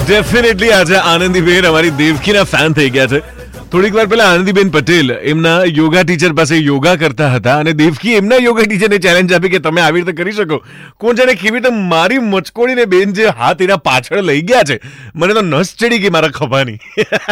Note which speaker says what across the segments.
Speaker 1: Definitely આજે આનંદીબેન અમારી દેવકીના fan થઈ ગયા છે. થોડીક વાર પહેલા આનંદીબેન પટેલ એમના યોગા ટીચર પાસે યોગા કરતા હતા અને દેવકી એમના યોગા ટીચરને ચેલેન્જ આપી કે તમે આવી રીતે કરી શકો. કોણ જાણે કેવી રીતે મારી મચકોડીને બેન જે હાથ એના પાછળ લઈ ગયા છે, મને તો નસ ચડી ગઈ મારા ખભાની.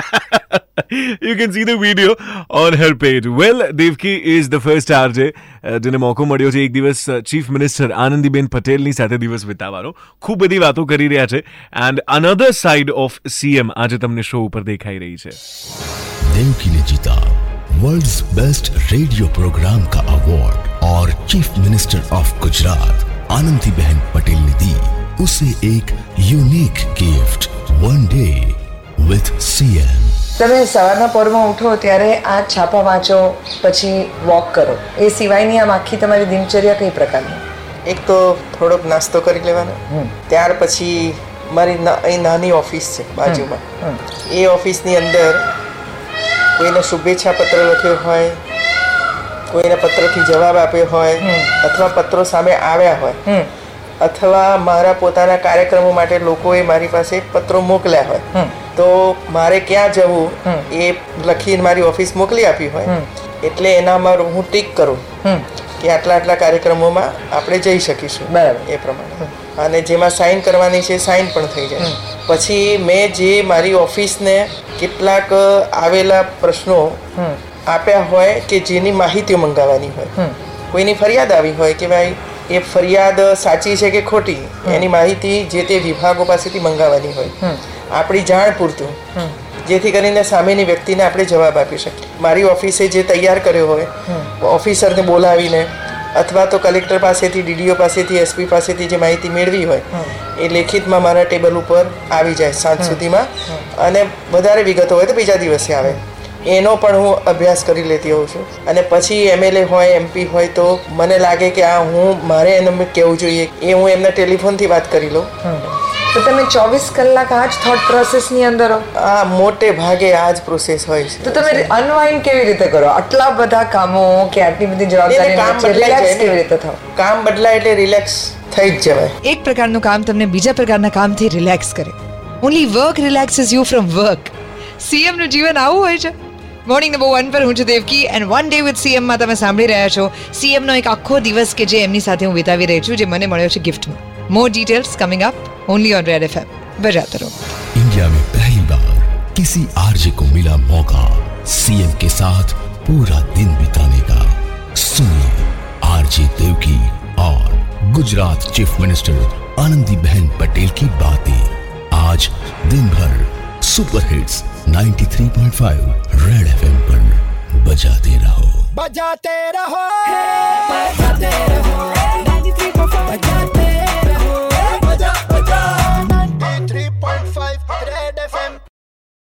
Speaker 1: You can see the video on her page. Well, Devki is the first RJ જેને મોકો મળ્યો છે એક દિવસ ચીફ મિનિસ્ટર આનંદીબેન પટેલની સાથે દિવસ વિતાવવાનો. ખૂબ બધી વાતો કરી રહ્યા છે and another side of CM આજે તમને શો ઉપર દેખાઈ રહી છે.
Speaker 2: देवकी ने जीता वर्ल्ड्स बेस्ट रेडियो प्रोग्राम का अवार्ड और chief minister of Gujarat Anandiben Patel ने दी उसे एक unique gift, one day with CM.
Speaker 3: તમે સવારના પોરમાં ઉઠો ત્યારે આ છાપા વાંચો, પછી વોક કરો, એ સિવાયની આમ આખી તમારી દિનચર્યા કઈ પ્રકારની?
Speaker 4: એક તો થોડોક નાસ્તો કરી લેવાનો, ત્યાર પછી મારી અહીં નાની ઓફિસ છે બાજુમાં, એ ઓફિસની અંદર કોઈને શુભેચ્છા પત્ર લખ્યો હોય, કોઈને પત્રથી જવાબ આપ્યો હોય, અથવા પત્રો સામે આવ્યા હોય, અથવા મારા પોતાના કાર્યક્રમો માટે લોકોએ મારી પાસે પત્રો મોકલ્યા હોય, તો મારે ક્યાં જવું એ લખીને મારી ઓફિસ મોકલી આપી હોય, એટલે એનામાં હું ટીક કરું કે આટલા કાર્યક્રમોમાં આપણે જઈ શકીશું, બરાબર, એ પ્રમાણે. અને જેમાં સાઇન કરવાની છે સાઇન પણ થઈ જાય. પછી મેં જે મારી ઓફિસને કેટલાક આવેલા પ્રશ્નો આપ્યા હોય કે જેની માહિતીઓ મંગાવવાની હોય, કોઈની ફરિયાદ આવી હોય કે ભાઈ એ ફરિયાદ સાચી છે કે ખોટી, એની માહિતી જે તે વિભાગો પાસેથી મંગાવવાની હોય, આપણી જાણ પૂરતું, જેથી કરીને સામેની વ્યક્તિને આપણે જવાબ આપી શકીએ. મારી ઓફિસે જે તૈયાર કર્યો હોય, ઓફિસરને બોલાવીને અથવા તો કલેક્ટર પાસેથી, ડીડીઓ પાસેથી, એસપી પાસેથી જે માહિતી મેળવી હોય એ લેખિતમાં મારા ટેબલ ઉપર આવી જાય સાંજ સુધીમાં, અને વધારે વિગતો હોય તો બીજા દિવસે આવે. એનો પણ હું અભ્યાસ કરી લેતી હોઉં છું. અને પછી એમએલએ હોય, એમપી હોય તો મને લાગે કે આ મારે એને કહેવું જોઈએ, એ હું એમના ટેલિફોનથી વાત કરી લઉં.
Speaker 3: તો તમે 24 કલાક આ જ થોટ પ્રોસેસની અંદર હો?
Speaker 4: આ મોટે ભાગે આ જ પ્રોસેસ હોય છે.
Speaker 3: તો તમે અનવાઇન્ડ કેવી રીતે કરો? આટલા બધા કામો કે આટલી બધી જવાબદારી રિલેક્સ કેવી રીતે થાવ?
Speaker 4: કામ બદલાય એટલે રિલેક્સ થઈ જ જવાય.
Speaker 5: એક પ્રકારનું કામ તમને બીજા પ્રકારના કામથી રિલેક્સ કરે. Only work relaxes you from work. CM નું જીવન આવું હોય છે. મોર્નિંગ નંબર 1 પર હું છું Devaki and one day with CM માં તમે સાંભળી રહ્યા છો સીએમ નો એક આખો દિવસ કે જે એમની સાથે હું વિતાવી રહી છું, જે મને મળ્યો છે ગિફ્ટમાં. More details coming up only on red FM. बजाते रहो.
Speaker 2: इंडिया में पहली बार किसी आरजे को मिला मौका सीएम के साथ पूरा दिन बिताने का. सुनिए आरजे देवकी और गुजरात चीफ मिनिस्टर आनंदीबेन पटेल की बातें आज दिन भर सुपर हिट्स 93.5 रेड एफएम पर बजाते रहो.